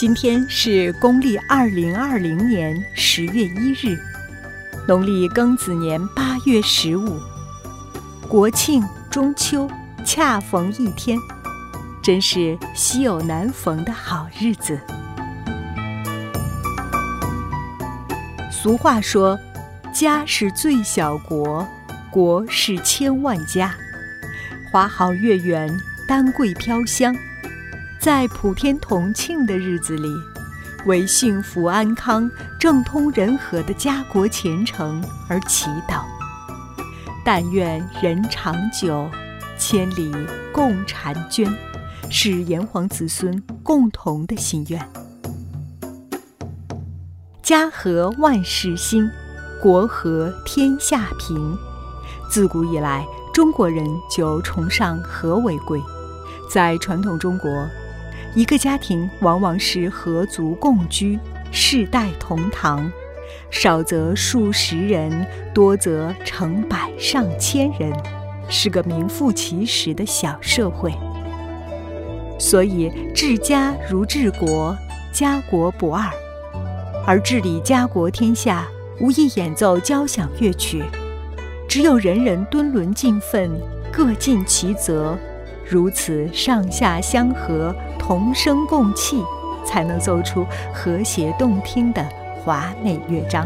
今天是公历2020年10月1日，农历庚子年8月15，国庆中秋恰逢一天，真是稀有难逢的好日子。俗话说，家是最小国，国是千万家。花好月圆，丹桂飘香，在普天同庆的日子里，为幸福安康、政通人和的家国前程而祈祷。但愿人长久，千里共婵娟，是炎黄子孙共同的心愿。家和万事兴，国和天下平。自古以来，中国人就崇尚和为贵。在传统中国，一个家庭往往是和族共居，世代同堂，少则数十人，多则成百上千人，是个名副其实的小社会。所以治家如治国，家国不二。而治理家国天下，无意演奏交响乐曲，只有人人敦伦尽分，各尽其责，如此上下相和，同声共气，才能奏出和谐动听的华美乐章。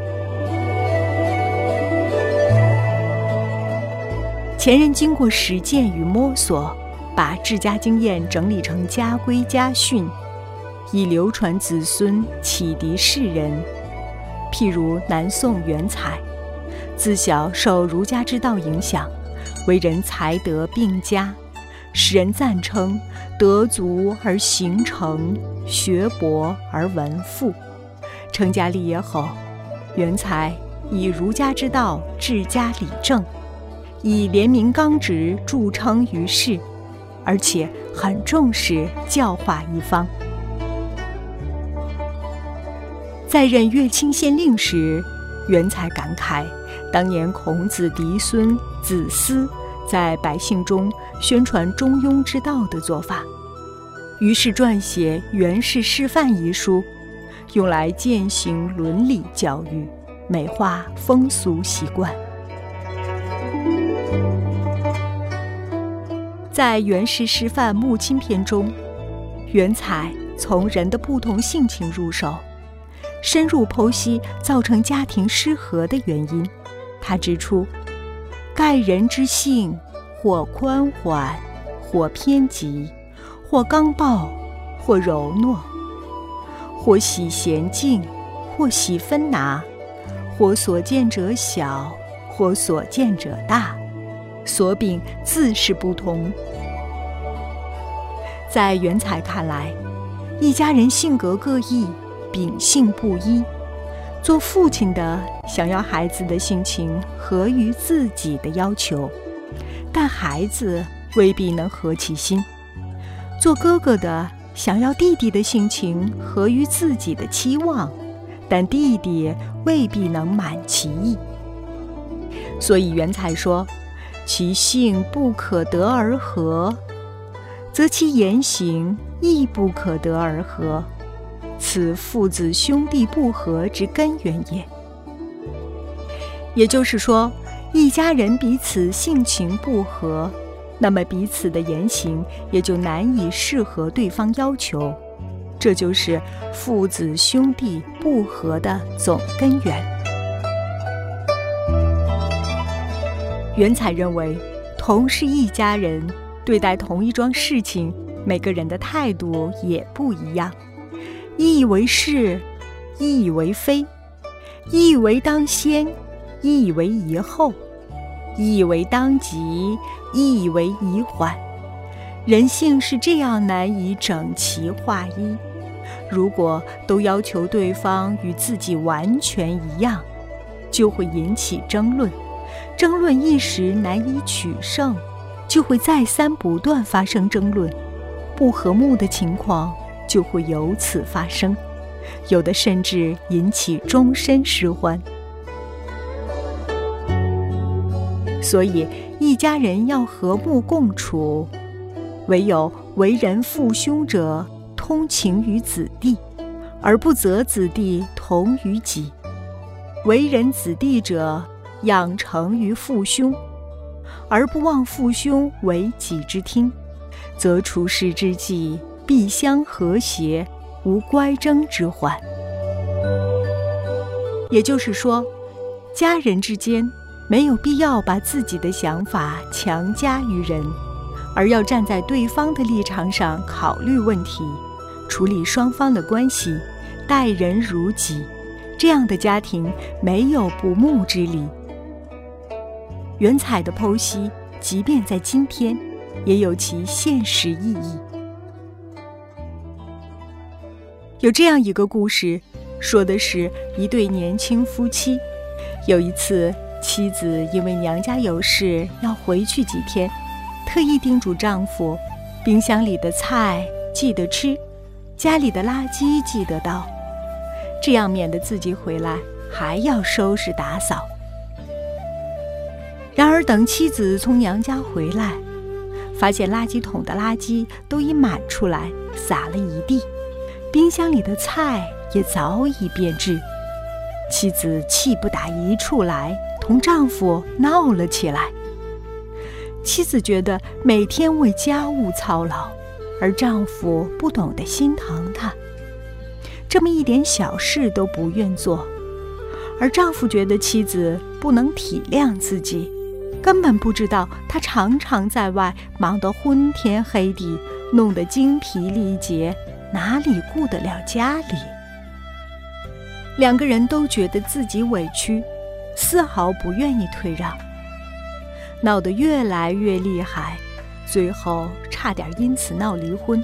前人经过实践与摸索，把治家经验整理成家规家训，以流传子孙，启迪世人。譬如南宋元采，自小受儒家之道影响，为人才德并佳，使人赞称德足而行成，学博而文富。成家立业后，元采以儒家之道治家理政，以廉明刚直著称于世，而且很重视教化一方。在任乐清县令时，元采感慨当年孔子嫡孙子思在百姓中宣传中庸之道的做法，于是撰写《元氏示范》一书，用来践行伦理教育，美化风俗习惯。在《元氏示范·母亲篇》中，元采从人的不同性情入手，深入剖析造成家庭失和的原因。他指出，盖人之性，或宽缓，或偏激，或刚暴，或柔懦，或喜娴静，或喜分拿，或所见者小，或所见者大，所秉自是不同。在元采看来，一家人性格各异，秉性不一，做父亲的想要孩子的性情合于自己的要求，但孩子未必能合其心；做哥哥的想要弟弟的性情合于自己的期望，但弟弟未必能满其意。所以元采说，其性不可得而合，则其言行亦不可得而合，此父子兄弟不和之根源也。也就是说，一家人彼此性情不合，那么彼此的言行也就难以适合对方要求，这就是父子兄弟不和的总根源。元采认为，同是一家人，对待同一桩事情，每个人的态度也不一样，一以为是，一以为非，一以为当先，一以为宜后，一以为当急，一以为宜缓。人性是这样难以整齐划一，如果都要求对方与自己完全一样，就会引起争论，争论一时难以取胜，就会再三不断发生争论，不和睦的情况就会由此发生，有的甚至引起终身失欢。所以一家人要和睦共处，唯有为人父兄者，同通情于子弟，而不责子弟同于己。为人子弟者，养成于父兄，而不忘父兄为己之听，则处世之际，必相和谐，无乖争之患。也就是说，家人之间没有必要把自己的想法强加于人，而要站在对方的立场上考虑问题，处理双方的关系，待人如己。这样的家庭没有不睦之理。袁采的剖析，即便在今天，也有其现实意义。有这样一个故事，说的是一对年轻夫妻。有一次，妻子因为娘家有事要回去几天，特意叮嘱丈夫，冰箱里的菜记得吃，家里的垃圾记得倒，这样免得自己回来还要收拾打扫。然而等妻子从娘家回来，发现垃圾桶的垃圾都已满出来，撒了一地，冰箱里的菜也早已变质。妻子气不打一处来，同丈夫闹了起来。妻子觉得每天为家务操劳，而丈夫不懂得心疼她，这么一点小事都不愿做，而丈夫觉得妻子不能体谅自己，根本不知道她常常在外忙得昏天黑地，弄得精疲力竭，哪里顾得了家里？两个人都觉得自己委屈，丝毫不愿意退让，闹得越来越厉害，最后差点因此闹离婚。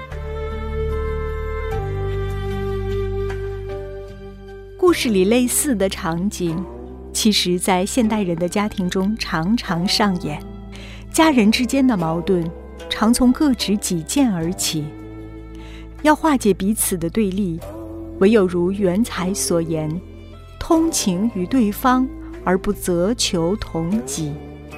故事里类似的场景，其实在现代人的家庭中常常上演。家人之间的矛盾常从各执己见而起，要化解彼此的对立，唯有如袁采所言，通情于对方，而不责求同己。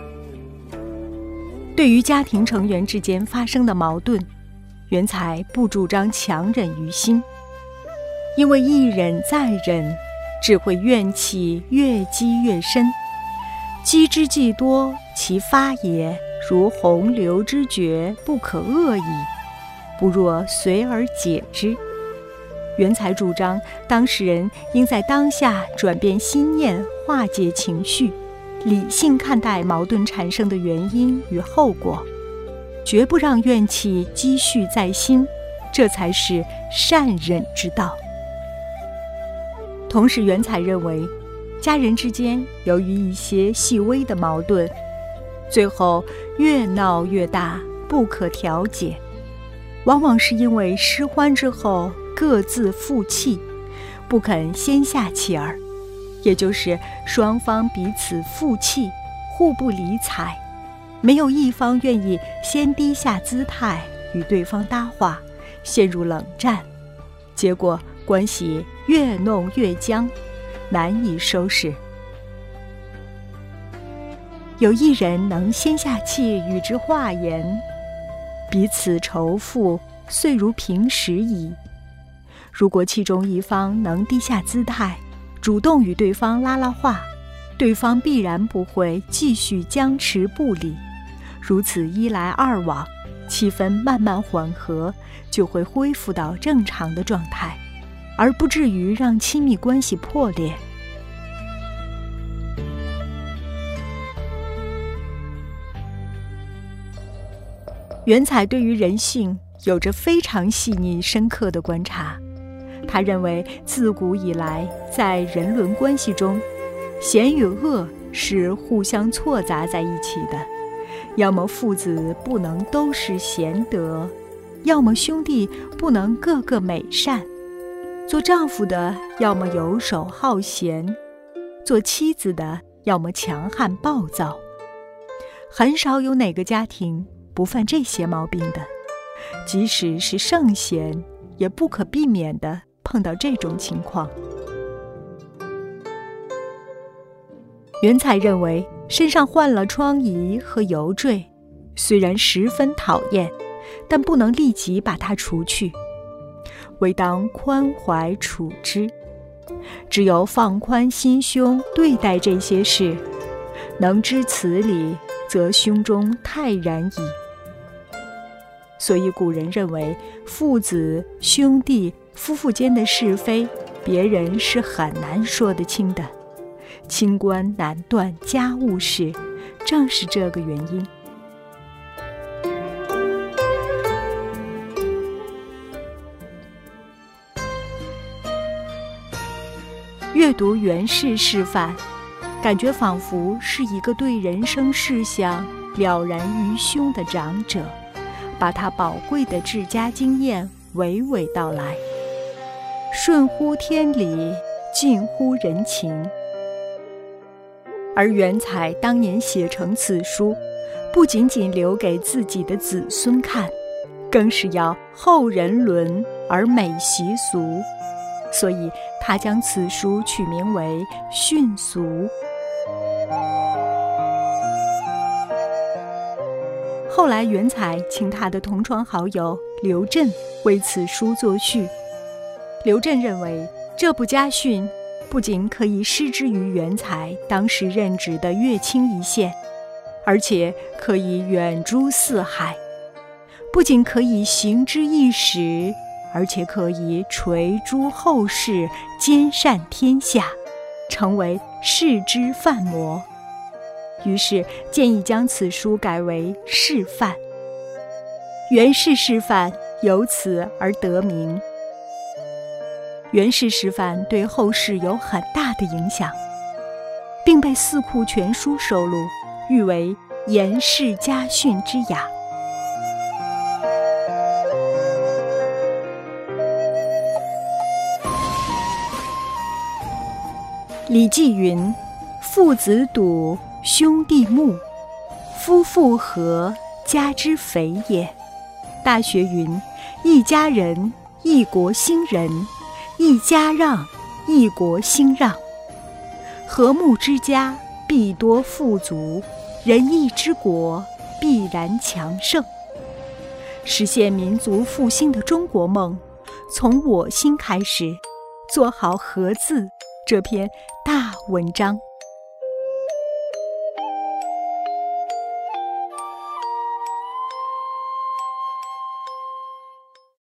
对于家庭成员之间发生的矛盾，袁采不主张强忍于心，因为一忍再忍，只会怨气越积越深，积之既多，其发也如洪流之决，不可遏矣，不若随而解之。袁采主张当事人应在当下转变心念，化解情绪，理性看待矛盾产生的原因与后果，绝不让怨气积蓄在心，这才是善忍之道。同时，袁采认为，家人之间由于一些细微的矛盾，最后越闹越大，不可调解，往往是因为失欢之后各自负气，不肯先下气儿，也就是双方彼此负气，互不理睬，没有一方愿意先低下姿态与对方搭话，陷入冷战，结果关系越弄越僵，难以收拾。有一人能先下气与之化言，彼此仇负，遂如平时矣。如果其中一方能低下姿态，主动与对方拉拉话，对方必然不会继续僵持不理，如此一来二往，气氛慢慢缓和，就会恢复到正常的状态，而不至于让亲密关系破裂。袁采对于人性有着非常细腻深刻的观察，他认为自古以来在人伦关系中，贤与恶是互相错杂在一起的，要么父子不能都是贤德，要么兄弟不能个个美善，做丈夫的要么游手好闲，做妻子的要么强悍暴躁，很少有哪个家庭不犯这些毛病的，即使是圣贤，也不可避免地碰到这种情况。袁采认为，身上患了疮痍和油坠，虽然十分讨厌，但不能立即把它除去， 唯当宽怀处之。只有放宽心胸对待这些事，能知此理，则胸中泰然矣。所以古人认为，父子、兄弟、夫妇间的是非，别人是很难说得清的。清官难断家务事，正是这个原因。阅读袁氏示范，感觉仿佛是一个对人生事项了然于胸的长者，把他宝贵的治家经验娓娓道来，顺乎天理，近乎人情。而袁采当年写成此书，不仅仅留给自己的子孙看，更是要后人伦而美习俗，所以他将此书取名为《训俗》。后来袁采请他的同窗好友刘震为此书作序。刘震认为这部家训不仅可以施之于袁采当时任职的乐清一县，而且可以远诸四海，不仅可以行之一时，而且可以垂诸后世，兼善天下，成为世之范模。于是建议将此书改为示范，袁氏示范由此而得名。袁氏示范对后世有很大的影响，并被《四库全书》收录，誉为严氏家训之雅。礼记云：父子笃，兄弟睦，夫妇和，家之肥也。大学云：一家人，一国兴仁；一家让，一国兴让。和睦之家，必多富足；仁义之国，必然强盛。实现民族复兴的中国梦，从我心开始，做好和字这篇大文章。